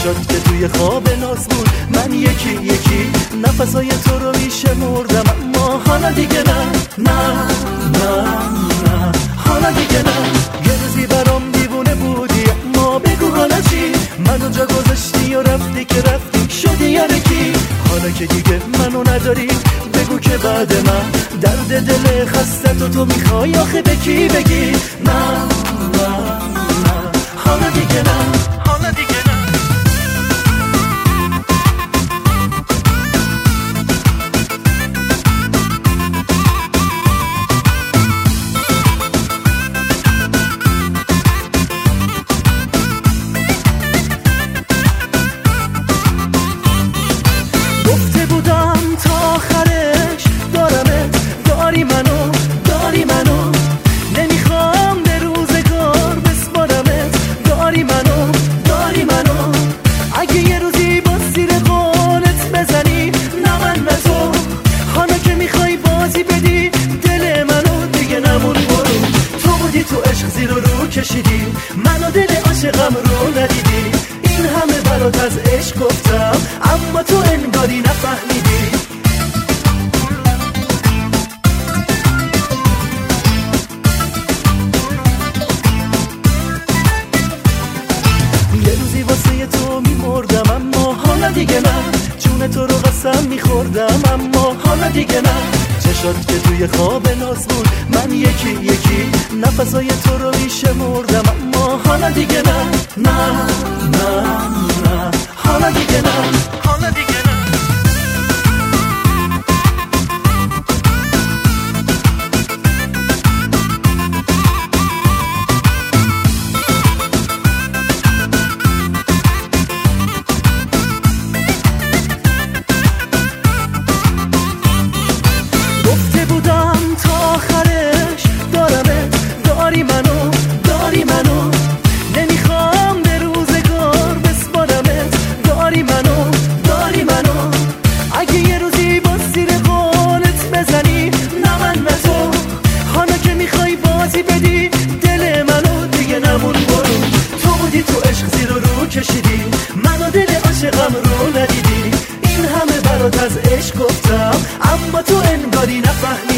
چشات که توی خواب ناز بود، من یکی یکی نفسای تو رو میشمردم، اما حالا دیگه نه نه نه نه، حالا دیگه نه. یه روزی برام دیوونه بودی، اما بگو حالا چی؟ منو جا گذاشتی و رفتی که رفتی شدی یارکی. حالا که دیگه منو نداری بگو که بعد من درد دل خسته تو میخوای آخه به کی بگی؟ نه نه نه، حالا دیگه نه، حالا دیگه نه. گفته بودم تا آخرش دارمت، داری منو، داری منو، نمیخوام به روزگار بسپارمت، داری منو، داری منو. اگه یه روزی با زیر قولت بزنی نه من نه تو، حالا که میخوای بازی بدی دل منو دیگه نمون برو. تو بودی تو عشق زیر و رو کشیدی، منو دل عاشقم رو ندیدی. این همه برات از عشق گفتم اما تو انگاری نفهمیدی. یه روزی واسه تو میمردم اما حالا دیگه نه، جون تو رو قسم میخوردم اما حالا دیگه نه. چشات که توی خواب ناز بود، من یکی یکی نفسای تو رو میشمردم، اما حالا دیگه نه نه نه نه، حالا دیگه نه، حالا دیگه نه. گفته بودم تا آخرش دارمت، داری منو، داری منو، نمیخوام به روزگار بسپارمت، داری منو، داری منو. اگه یه روزی با زیر قولت بزنی نه من نه تو، حالا که میخوای بازی بدی دل منو دیگه نمون برو. تو بودی تو عشق زیر و رو کشیدی، منو دل عاشقم رو ندیدی. این همه برات از عشق گفتم اما تو انگاری نفهمیدی.